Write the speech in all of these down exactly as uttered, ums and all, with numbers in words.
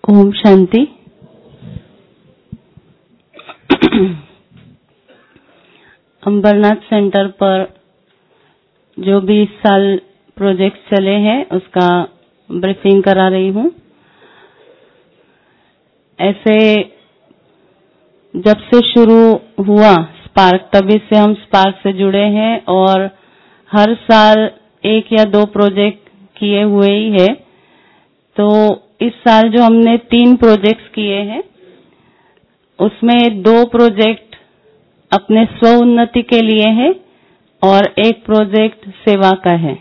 Om Shanti. Ambernath centre पर जो भी इस साल प्रोजेक्ट चले हैं उसका ब्रीफिंग करा रही हूँ। ऐसे जब से शुरू हुआ स्पार्क, तभी से हम स्पार्क से जुड़े हैं और हर साल एक या दो प्रोजेक्ट किए हुए ही है। तो इस साल जो हमने तीन प्रोजेक्ट्स किए हैं उसमें दो प्रोजेक्ट अपने स्व उन्नति के लिए है और एक प्रोजेक्ट सेवा का है।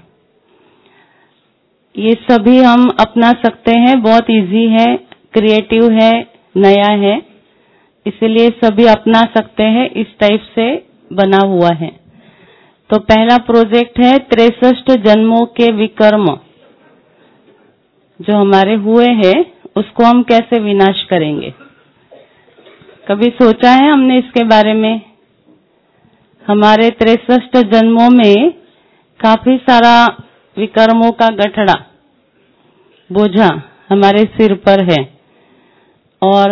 ये सभी हम अपना सकते हैं, बहुत इजी है, क्रिएटिव है, नया है, इसलिए सभी अपना सकते हैं, इस टाइप से बना हुआ है। तो पहला प्रोजेक्ट है तिरसठ जन्मों के विकर्म जो हमारे हुए हैं उसको हम कैसे विनाश करेंगे। कभी सोचा है हमने इसके बारे में? हमारे तिरसठ जन्मों में काफी सारा विकर्मों का गठड़ा, बोझा हमारे सिर पर है और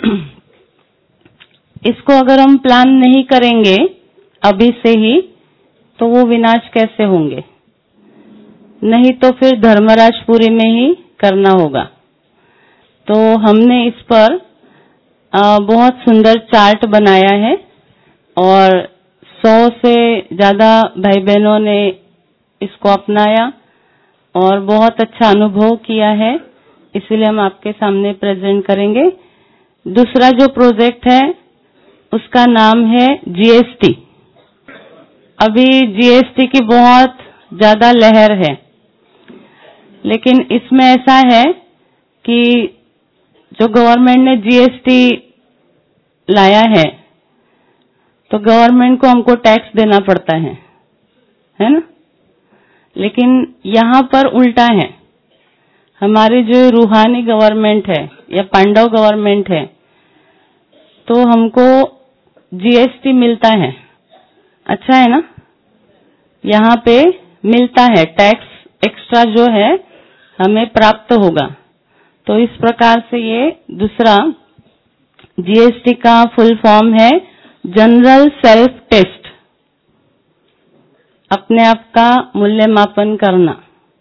इसको अगर हम प्लान नहीं करेंगे अभी से ही तो वो विनाश कैसे होंगे? नहीं तो फिर धर्मराजपुरी में ही करना होगा। तो हमने इस पर आ, बहुत सुंदर चार्ट बनाया है और सौ से ज्यादा भाई बहनों ने इसको अपनाया और बहुत अच्छा अनुभव किया है, इसलिए हम आपके सामने प्रेजेंट करेंगे। दूसरा जो प्रोजेक्ट है उसका नाम है जीएसटी। अभी जीएसटी की बहुत ज्यादा लहर है, लेकिन इसमें ऐसा है कि जो गवर्नमेंट ने जीएसटी लाया है तो गवर्नमेंट को हमको टैक्स देना पड़ता है, है ना? लेकिन यहाँ पर उल्टा है। हमारी जो रूहानी गवर्नमेंट है या पांडव गवर्नमेंट है तो हमको जीएसटी मिलता है। अच्छा है ना? यहाँ पे मिलता है, टैक्स एक्स्ट्रा जो है हमें प्राप्त होगा। तो इस प्रकार से ये दूसरा जीएसटी का फुल फॉर्म है जनरल सेल्फ टेस्ट, अपने आप का मूल्यमापन करना।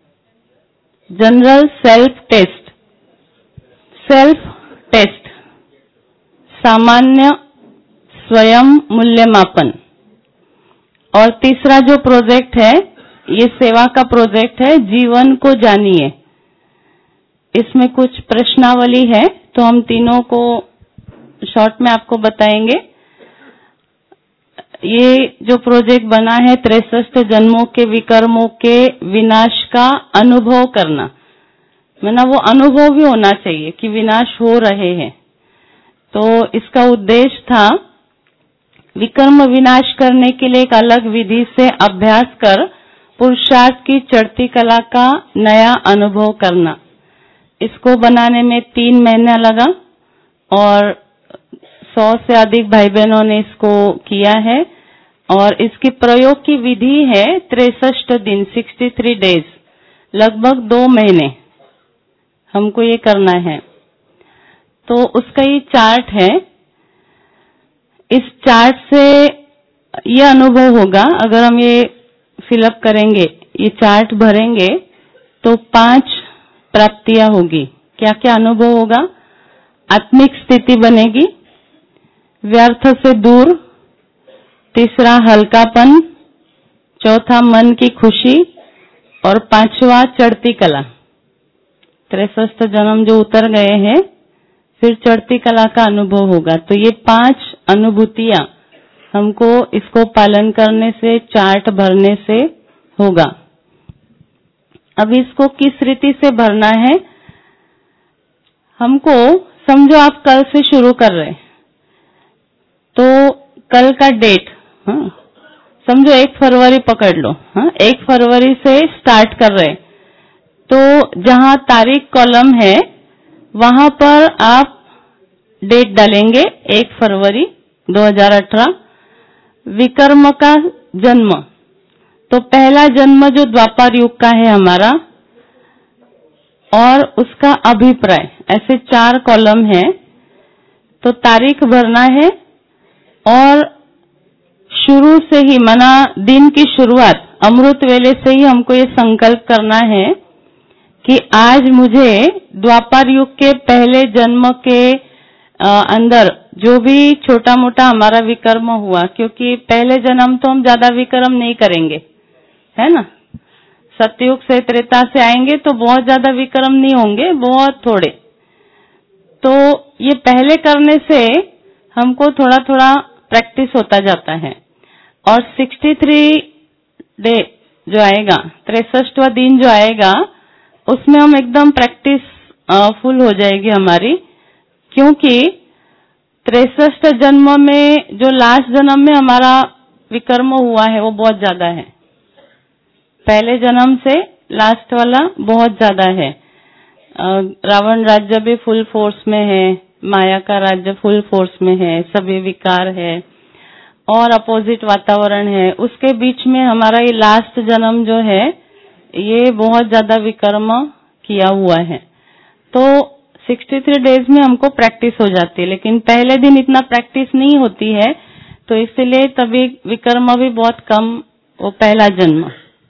General self test, self test, सामान्य स्वयं मूल्यमापन। और तीसरा जो प्रोजेक्ट है ये सेवा का प्रोजेक्ट है जीवन को जानिए। इसमें कुछ प्रश्नावली है तो हम तीनों को शॉर्ट में आपको बताएंगे। ये जो प्रोजेक्ट बना है तिरसठ जन्मों के विकर्मों के विनाश का अनुभव करना, मैंने वो अनुभव भी होना चाहिए कि विनाश हो रहे हैं। तो इसका उद्देश्य था विकर्म विनाश करने के लिए एक अलग विधि से अभ्यास कर पुरुषार्थ की चढ़ती कला का नया अनुभव करना। इसको बनाने में तीन महीना लगा और सौ से अधिक भाई बहनों ने इसको किया है और इसकी प्रयोग की विधि है तिरसठ दिन, तिरसठ डेज, लगभग दो महीने हमको ये करना है। तो उसका ये चार्ट है। इस चार्ट से ये अनुभव होगा, अगर हम ये फिलअप करेंगे, ये चार्ट भरेंगे तो पांच प्राप्तियां होगी। क्या क्या अनुभव होगा? आत्मिक स्थिति बनेगी, व्यर्थ से दूर, तीसरा हल्कापन, चौथा मन की खुशी और पांचवा चढ़ती कला। तिरसठ जन्म जो उतर गए हैं फिर चढ़ती कला का अनुभव होगा। तो ये पांच अनुभूतियां हमको इसको पालन करने से, चार्ट भरने से होगा। अब इसको किस रीति से भरना है? हमको समझो आप कल से शुरू कर रहे तो कल का डेट, हाँ, समझो एक फरवरी पकड़ लो, हाँ, एक फरवरी से स्टार्ट कर रहे तो जहां तारीख कॉलम है वहां पर आप डेट डालेंगे एक फरवरी दो हज़ार अठारह। विकर्म का जन्म, तो पहला जन्म जो द्वापर युग का है हमारा और उसका अभिप्राय, ऐसे चार कॉलम है। तो तारीख भरना है और शुरू से ही मना दिन की शुरुआत अमृत वेले से ही हमको ये संकल्प करना है कि आज मुझे द्वापर युग के पहले जन्म के अंदर जो भी छोटा मोटा हमारा विकर्म हुआ, क्योंकि पहले जन्म तो हम ज्यादा विकर्म नहीं करेंगे, है ना। सतयुग से त्रेता से आएंगे तो बहुत ज्यादा विकर्म नहीं होंगे, बहुत थोड़े। तो ये पहले करने से हमको थोड़ा थोड़ा प्रैक्टिस होता जाता है। और तिरसठ डे जो आएगा, तिरसठवां दिन जो आएगा, उसमें हम एकदम प्रैक्टिस फुल हो जाएगी हमारी, क्योंकि तिरसठ जन्म में जो लास्ट जन्म में हमारा विकर्म हुआ है वो बहुत ज्यादा है। पहले जन्म से लास्ट वाला बहुत ज्यादा है। रावण राज्य भी फुल फोर्स में है, माया का राज्य फुल फोर्स में है, सभी विकार है और अपोजिट वातावरण है। उसके बीच में हमारा ये लास्ट जन्म जो है ये बहुत ज्यादा विकर्म किया हुआ है। तो तिरसठ डेज में हमको प्रैक्टिस हो जाती है, लेकिन पहले दिन इतना प्रैक्टिस नहीं होती है, तो इसलिए तभी विकर्म भी बहुत कम, वो पहला जन्म।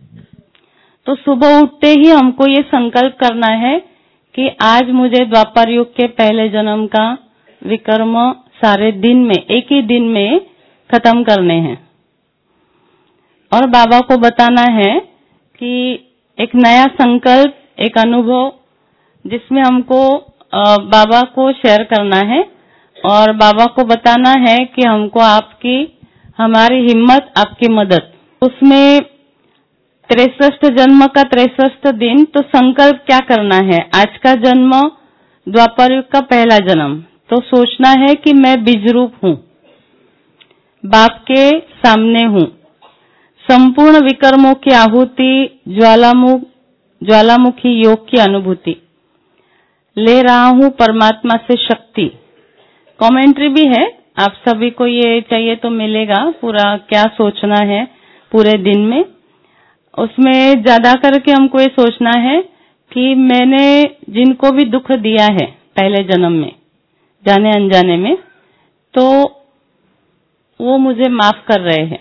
तो सुबह उठते ही हमको ये संकल्प करना है कि आज मुझे द्वापर युग के पहले जन्म का विकर्म सारे दिन में, एक ही दिन में खत्म करने हैं। और बाबा को बताना है कि एक नया संकल्प, एक अनुभव जिसमें हमको बाबा को शेयर करना है और बाबा को बताना है कि हमको आपकी, हमारी हिम्मत, आपकी मदद। उसमें तिरसठ जन्म का तिरसठ दिन, तो संकल्प क्या करना है, आज का जन्म द्वापर युग का पहला जन्म, तो सोचना है कि मैं बीजरूप हूँ, बाप के सामने हूँ, संपूर्ण विकर्मों की आहुति, ज्वालामुख ज्वालामुखी योग की अनुभूति ले रहा हूँ परमात्मा से शक्ति। कमेंट्री भी है, आप सभी को ये चाहिए तो मिलेगा, पूरा क्या सोचना है पूरे दिन में। उसमें ज्यादा करके हमको ये सोचना है कि मैंने जिनको भी दुख दिया है पहले जन्म में, जाने अनजाने में, तो वो मुझे माफ कर रहे हैं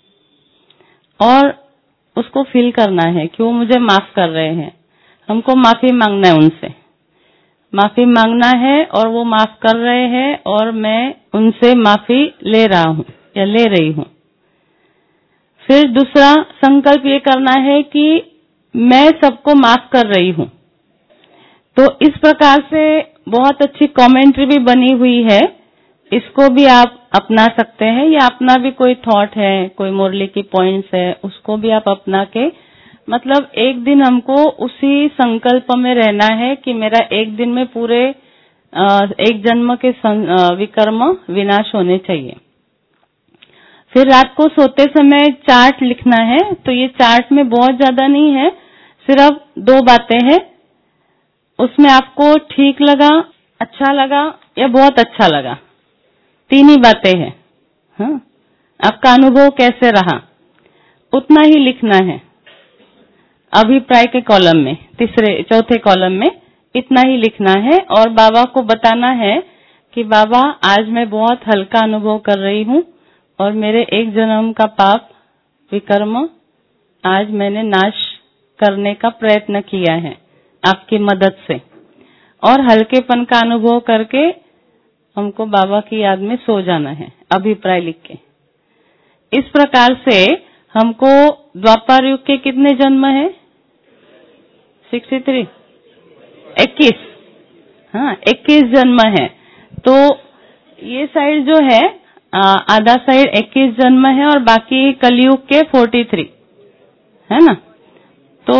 और उसको फील करना है कि वो मुझे माफ कर रहे हैं। हमको माफी मांगना है, उनसे माफी मांगना है और वो माफ कर रहे हैं और मैं उनसे माफी ले रहा हूँ या ले रही हूँ। फिर दूसरा संकल्प ये करना है कि मैं सबको माफ कर रही हूँ। तो इस प्रकार से बहुत अच्छी कमेंट्री भी बनी हुई है, इसको भी आप अपना सकते हैं, या अपना भी कोई थॉट है, कोई मुरली की पॉइंट्स है, उसको भी आप अपना के, मतलब एक दिन हमको उसी संकल्प में रहना है कि मेरा एक दिन में पूरे एक जन्म के विकर्म विनाश होने चाहिए। फिर रात को सोते समय चार्ट लिखना है। तो ये चार्ट में बहुत ज्यादा नहीं है, सिर्फ दो बातें हैं, उसमें आपको ठीक लगा, अच्छा लगा या बहुत अच्छा लगा, तीन ही बातें हैं। हाँ, आपका अनुभव कैसे रहा उतना ही लिखना है। अभिप्राय के कॉलम में, तीसरे चौथे कॉलम में इतना ही लिखना है और बाबा को बताना है कि बाबा आज मैं बहुत हल्का अनुभव कर रही हूँ और मेरे एक जन्म का पाप विकर्म आज मैंने नाश करने का प्रयत्न किया है आपकी मदद से। और हल्केपन का अनुभव करके हमको बाबा की याद में सो जाना है, अभिप्राय लिख के। इस प्रकार से हमको द्वापर युग के कितने जन्म है? तिरसठ, इक्कीस, हाँ इक्कीस जन्म है। तो ये साइड जो है आधा साइड इक्कीस जन्म है और बाकी कलयुग के तैंतालीस, है ना। तो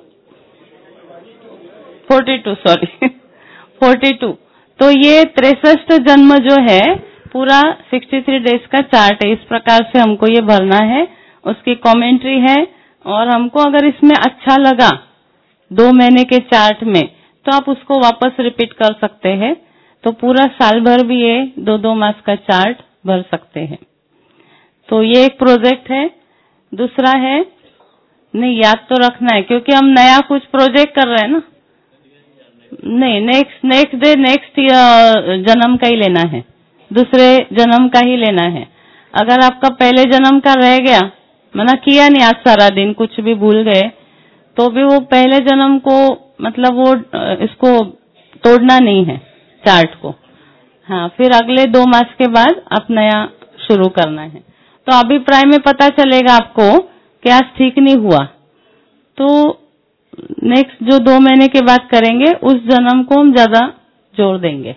बयालीस, सॉरी बयालीस। तो ये तिरसठ जन्म जो है पूरा तिरसठ डेज का चार्ट है। इस प्रकार से हमको ये भरना है, उसकी कमेंट्री है। और हमको अगर इसमें अच्छा लगा दो महीने के चार्ट में, तो आप उसको वापस रिपीट कर सकते हैं। तो पूरा साल भर भी ये दो दो मास का चार्ट भर सकते हैं। तो ये एक प्रोजेक्ट है। दूसरा है, नहीं याद तो रखना है क्योंकि हम नया कुछ प्रोजेक्ट कर रहे हैं ना, नहीं, नेक्स्ट नेक्स्ट डे नेक्स्ट जन्म का ही लेना है, दूसरे जन्म का ही लेना है। अगर आपका पहले जन्म का रह गया, मना किया नहीं आज सारा दिन, कुछ भी भूल गए, तो भी वो पहले जन्म को मतलब वो इसको तोड़ना नहीं है चार्ट को। हाँ, फिर अगले दो मास के बाद आप नया शुरू करना है। तो अभिप्राय में पता चलेगा आपको कि आज ठीक नहीं हुआ, तो नेक्स्ट जो दो महीने के बाद करेंगे उस जन्म को हम ज्यादा जोर देंगे।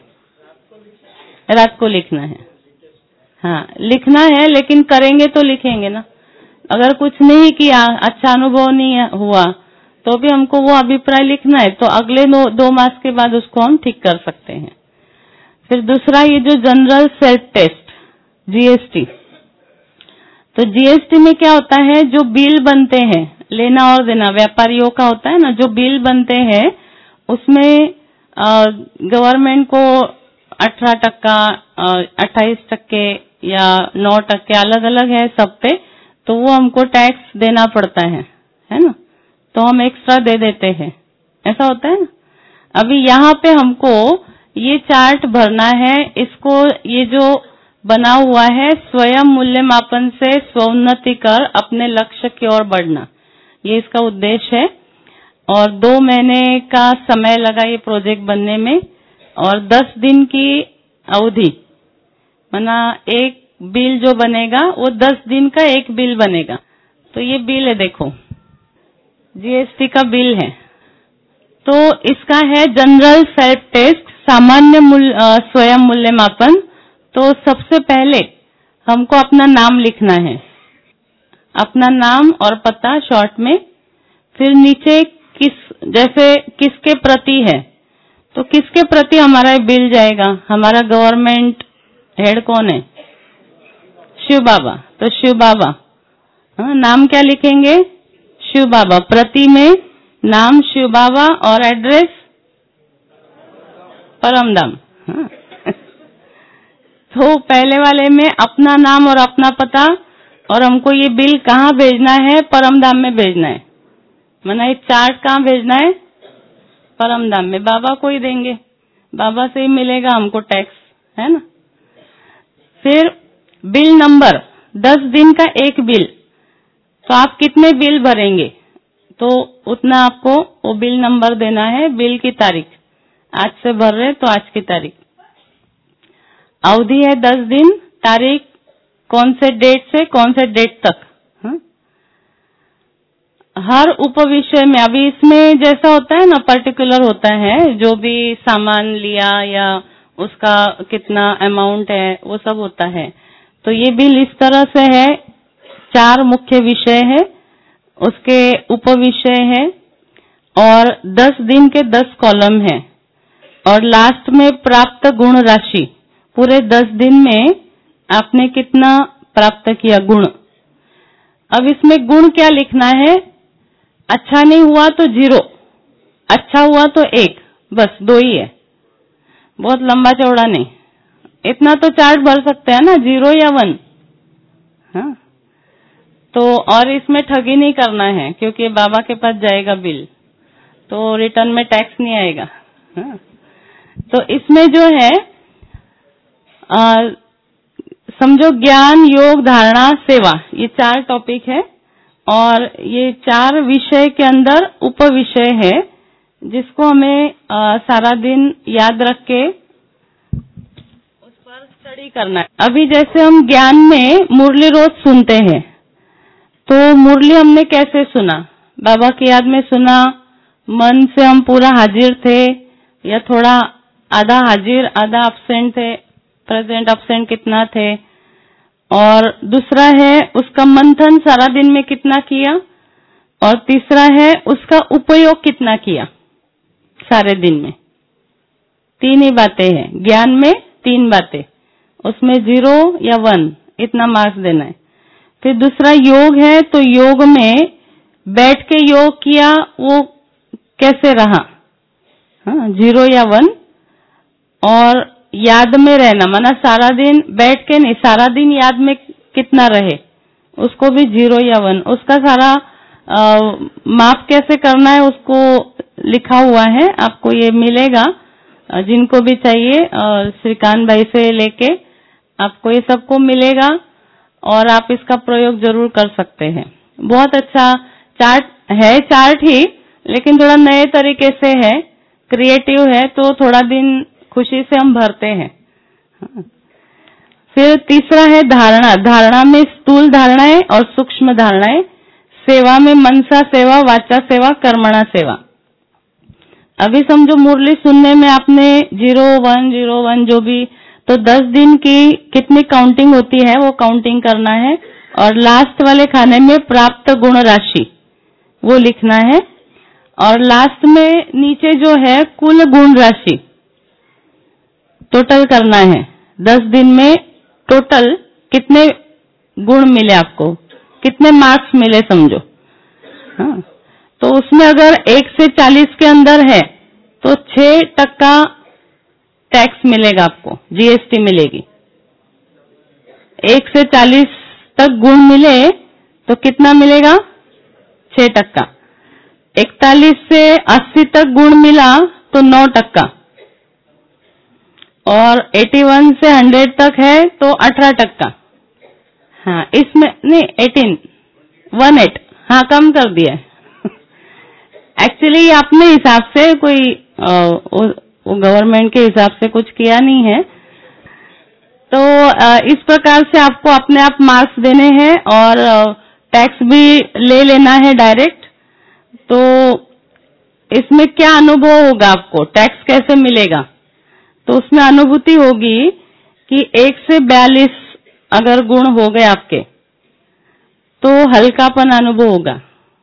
रात को लिखना है, हाँ लिखना है, लेकिन करेंगे तो लिखेंगे ना। अगर कुछ नहीं किया, अच्छा अनुभव नहीं हुआ, तो भी हमको वो अभिप्राय लिखना है, तो अगले दो, दो मास के बाद उसको हम ठीक कर सकते हैं। फिर दूसरा ये जो जनरल सेल्फ टेस्ट जीएसटी, तो जीएसटी में क्या होता है, जो बिल बनते हैं लेना और देना व्यापारियों का होता है ना, जो बिल बनते हैं उसमें गवर्नमेंट को अठारह टक्का अट्ठाईस टक्के या नौ टक्के अलग अलग है सब पे, तो वो हमको टैक्स देना पड़ता है, है ना, तो हम एक्स्ट्रा दे देते हैं, ऐसा होता है ना। अभी यहाँ पे हमको ये चार्ट भरना है, इसको ये जो बना हुआ है स्वयं मूल्यमापन से स्वोन्नति कर अपने लक्ष्य की ओर बढ़ना, ये इसका उद्देश्य है। और दो महीने का समय लगा ये प्रोजेक्ट बनने में, और दस दिन की अवधि, माना एक बिल जो बनेगा वो दस दिन का एक बिल बनेगा। तो ये बिल है, देखो जीएसटी का बिल है। तो इसका है जनरल सेल्फ टेस्ट, सामान्य मूल्य स्वयं मूल्यमापन। तो सबसे पहले हमको अपना नाम लिखना है, अपना नाम और पता शॉर्ट में। फिर नीचे किस, जैसे किसके प्रति है, तो किसके प्रति हमारा बिल जाएगा, हमारा गवर्नमेंट हेड कौन है, शिव बाबा, तो शिव बाबा। हाँ, नाम क्या लिखेंगे, शिव बाबा। प्रति में नाम शिव बाबा और एड्रेस परमधाम। हाँ। तो पहले वाले में अपना नाम और अपना पता, और हमको ये बिल कहाँ भेजना है, परमधाम में भेजना है। माना ये चार्ट कहाँ भेजना है, परमधाम में। बाबा को ही देंगे, बाबा से ही मिलेगा हमको टैक्स, है ना। फिर बिल नंबर, दस दिन का एक बिल, तो आप कितने बिल भरेंगे तो उतना आपको वो बिल नंबर देना है। बिल की तारीख, आज से भर रहे तो आज की तारीख। अवधि है दस दिन, तारीख कौन से डेट से कौन से डेट तक। हा? हर उपविषय में, अभी इसमें जैसा होता है ना पर्टिकुलर होता है, जो भी सामान लिया या उसका कितना अमाउंट है वो सब होता है। तो ये बिल इस तरह से है, चार मुख्य विषय है, उसके उपविषय है, और दस दिन के दस कॉलम है, और लास्ट में प्राप्त गुण राशि, पूरे दस दिन में आपने कितना प्राप्त किया गुण। अब इसमें गुण क्या लिखना है, अच्छा नहीं हुआ तो जीरो, अच्छा हुआ तो एक, बस दो ही है, बहुत लंबा चौड़ा नहीं। इतना तो चार्ट भर सकते हैं ना, जीरो या वन। हाँ, तो और इसमें ठगी नहीं करना है, क्योंकि बाबा के पास जाएगा बिल, तो रिटर्न में टैक्स नहीं आएगा। हाँ, तो इसमें जो है आ, समझो ज्ञान, योग, धारणा, सेवा, ये चार टॉपिक है, और ये चार विषय के अंदर उपविषय है, जिसको हमें आ, सारा दिन याद रख के उस पर स्टडी करना है। अभी जैसे हम ज्ञान में मुरली रोज सुनते हैं, तो मुरली हमने कैसे सुना, बाबा की याद में सुना, मन से हम पूरा हाजिर थे या थोड़ा आधा हाजिर आधा अब्सेंट थे, प्रेजेंट अब्सेंट कितना थे। और दूसरा है उसका मंथन सारा दिन में कितना किया, और तीसरा है उसका उपयोग कितना किया सारे दिन में। तीन ही बातें हैं ज्ञान में, तीन बातें, उसमें जीरो या वन इतना मार्क्स देना है। फिर दूसरा योग है, तो योग में बैठ के योग किया वो कैसे रहा, हाँ जीरो या वन। और याद में रहना, माना सारा दिन बैठ के नहीं, सारा दिन याद में कितना रहे, उसको भी जीरो या वन। उसका सारा आ, माप कैसे करना है, उसको लिखा हुआ है, आपको ये मिलेगा, जिनको भी चाहिए श्रीकांत भाई से लेके आपको ये सबको मिलेगा और आप इसका प्रयोग जरूर कर सकते हैं। बहुत अच्छा चार्ट है, चार्ट ही लेकिन थोड़ा नए तरीके से है, क्रिएटिव है, तो थोड़ा दिन खुशी से हम भरते हैं। फिर तीसरा है धारणा। धारणा में स्थूल धारणाएं और सूक्ष्म धारणाएं। सेवा में मनसा सेवा, वाचा सेवा, कर्मणा सेवा। अभी समझो मुरली सुनने में आपने जीरो वन जीरो वन जो भी, तो दस दिन की कितनी काउंटिंग होती है वो काउंटिंग करना है, और लास्ट वाले खाने में प्राप्त गुण राशि वो लिखना है, और लास्ट में नीचे जो है कुल गुण राशि टोटल करना है। दस दिन में टोटल कितने गुण मिले आपको, कितने मार्क्स मिले समझो। हाँ, तो उसमें अगर एक से चालीस के अंदर है तो छह टक्का टैक्स मिलेगा आपको, जीएसटी मिलेगी। एक से चालीस तक गुण मिले तो कितना मिलेगा, छह टक्का। इकतालीस से अस्सी तक गुण मिला तो नौ टक्का, और इक्यासी से सौ तक है तो अठारह टक्का। हाँ, इसमें नहीं अठारह, वन एट, हाँ कम कर दिया है। एक्चुअली अपने हिसाब से कोई आ, वो गवर्नमेंट के हिसाब से कुछ किया नहीं है, तो आ, इस प्रकार से आपको अपने आप मार्क्स देने हैं और टैक्स भी ले लेना है डायरेक्ट। तो इसमें क्या अनुभव होगा आपको, टैक्स कैसे मिलेगा, तो उसमें अनुभूति होगी कि एक से बयालीस अगर गुण हो गए आपके तो हल्कापन अनुभव होगा।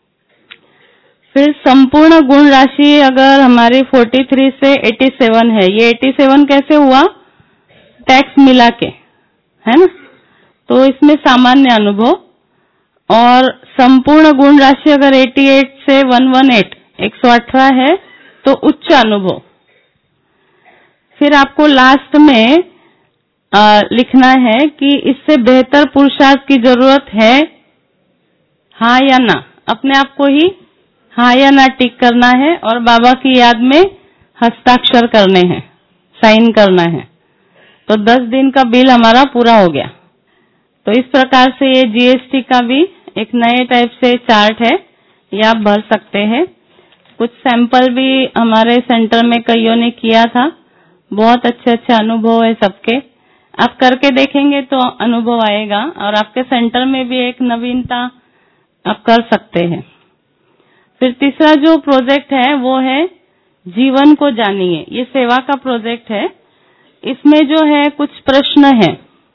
फिर संपूर्ण गुण राशि अगर हमारी तैंतालीस से सत्तासी है, ये सत्तासी कैसे हुआ, टैक्स मिला के, है ना, तो इसमें सामान्य अनुभव। और संपूर्ण गुण राशि अगर अठासी से एक सौ अठारह, एक सौ अठारह है तो उच्च अनुभव। फिर आपको लास्ट में आ, लिखना है कि इससे बेहतर पुरुषार्थ की जरूरत है, हाँ या ना, अपने आप को ही हाँ या ना टिक करना है, और बाबा की याद में हस्ताक्षर करने हैं, साइन करना है। तो दस दिन का बिल हमारा पूरा हो गया। तो इस प्रकार से ये जीएसटी का भी एक नए टाइप से चार्ट है, ये आप भर सकते हैं। कुछ सैंपल भी हमारे सेंटर में कईयों ने किया था, बहुत अच्छे अच्छे अनुभव है सबके। आप करके देखेंगे तो अनुभव आएगा, और आपके सेंटर में भी एक नवीनता आप कर सकते हैं। फिर तीसरा जो प्रोजेक्ट है वो है जीवन को जानिए, ये सेवा का प्रोजेक्ट है। इसमें जो है कुछ प्रश्न है,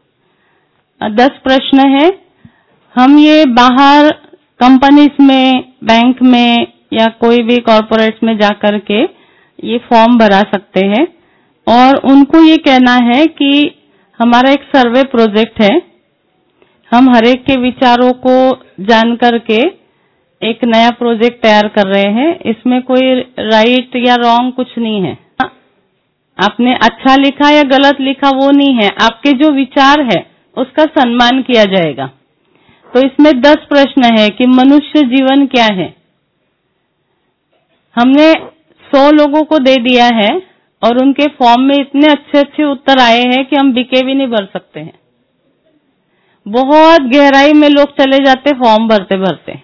दस प्रश्न है। हम ये बाहर कंपनीज में, बैंक में या कोई भी कॉर्पोरेट्स में जाकर के ये फॉर्म भरा सकते हैं, और उनको ये कहना है कि हमारा एक सर्वे प्रोजेक्ट है, हम हरेक के विचारों को जान करके एक नया प्रोजेक्ट तैयार कर रहे हैं। इसमें कोई राइट या रॉन्ग कुछ नहीं है, आपने अच्छा लिखा या गलत लिखा वो नहीं है, आपके जो विचार है उसका सम्मान किया जाएगा। तो इसमें दस प्रश्न है कि मनुष्य जीवन क्या है। हमने सौ लोगों को दे दिया है और उनके फॉर्म में इतने अच्छे अच्छे उत्तर आए हैं कि हम बीके भी नहीं भर सकते हैं। बहुत गहराई में लोग चले जाते फॉर्म भरते भरते।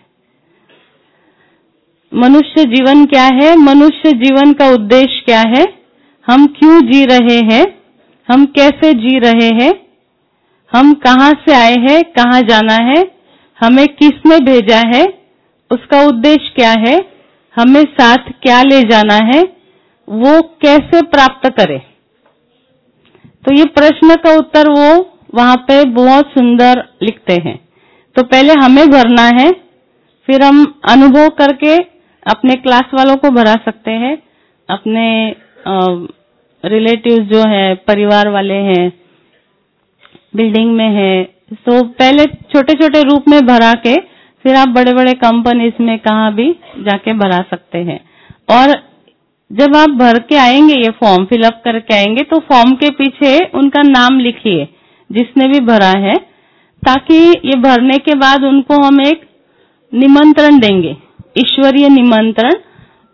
मनुष्य जीवन क्या है, मनुष्य जीवन का उद्देश्य क्या है, हम क्यों जी रहे हैं, हम कैसे जी रहे हैं, हम कहां से आए हैं, कहां जाना है, हमें किसने भेजा है, उसका उद्देश्य क्या है, हमें साथ क्या ले जाना है, वो कैसे प्राप्त करें। तो ये प्रश्न का उत्तर वो वहां पे बहुत सुंदर लिखते हैं। तो पहले हमें भरना है, फिर हम अनुभव करके अपने क्लास वालों को भरा सकते हैं, अपने रिलेटिव्स जो है, परिवार वाले हैं, बिल्डिंग में है, तो पहले छोटे छोटे रूप में भरा के फिर आप बड़े बड़े कंपनीज में कहाँ भी जाके भरा सकते हैं। और जब आप भर के आएंगे, ये फॉर्म फिलअप करके आएंगे, तो फॉर्म के पीछे उनका नाम लिखिए जिसने भी भरा है, ताकि ये भरने के बाद उनको हम एक निमंत्रण देंगे, ईश्वरीय निमंत्रण,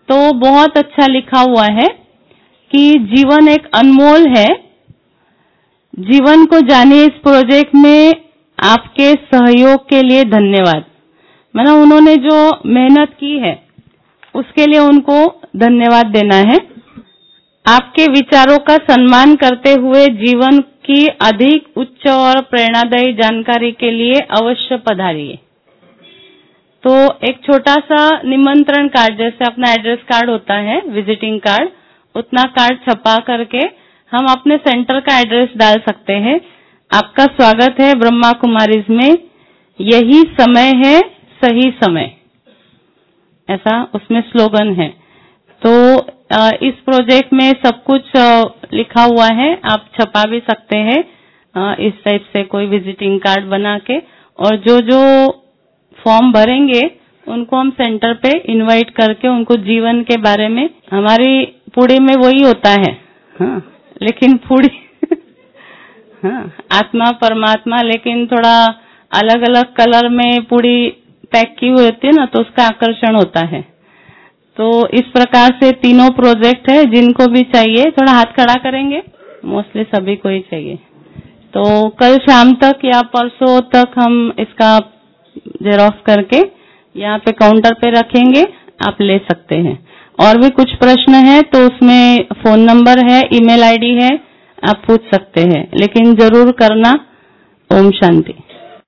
तो बहुत अच्छा लिखा हुआ है कि जीवन एक अनमोल है, जीवन को जानिए। इस प्रोजेक्ट में आपके सहयोग के लिए धन्यवाद। मतलब उन्होंने जो मेहनत की है उसके लिए उनको धन्यवाद देना है। आपके विचारों का सम्मान करते हुए जीवन की अधिक उच्च और प्रेरणादायी जानकारी के लिए अवश्य पधारिए। तो एक छोटा सा निमंत्रण कार्ड, जैसे अपना एड्रेस कार्ड होता है, विजिटिंग कार्ड, उतना कार्ड छपा करके हम अपने सेंटर का एड्रेस डाल सकते हैं। आपका स्वागत है ब्रह्मा कुमारीज में, यही समय है सही समय, ऐसा उसमें स्लोगन है। तो इस प्रोजेक्ट में सब कुछ लिखा हुआ है, आप छपा भी सकते हैं इस टाइप से कोई विजिटिंग कार्ड बना के। और जो जो फॉर्म भरेंगे उनको हम सेंटर पे इनवाइट करके उनको जीवन के बारे में, हमारी पुड़ी में वही होता है, हाँ, लेकिन पुड़ी हाँ, आत्मा परमात्मा, लेकिन थोड़ा अलग अलग कलर में पुड़ी पैक की हुई होती है ना, तो उसका आकर्षण होता है। तो इस प्रकार से तीनों प्रोजेक्ट है, जिनको भी चाहिए थोड़ा हाथ खड़ा करेंगे, मोस्टली सभी को ही चाहिए। तो कल शाम तक या परसों तक हम इसका जेरॉक्स करके यहाँ पे काउंटर पे रखेंगे, आप ले सकते हैं। और भी कुछ प्रश्न है तो उसमें फोन नंबर है, ईमेल आईडी है, आप पूछ सकते हैं, लेकिन जरूर करना। ओम शांति।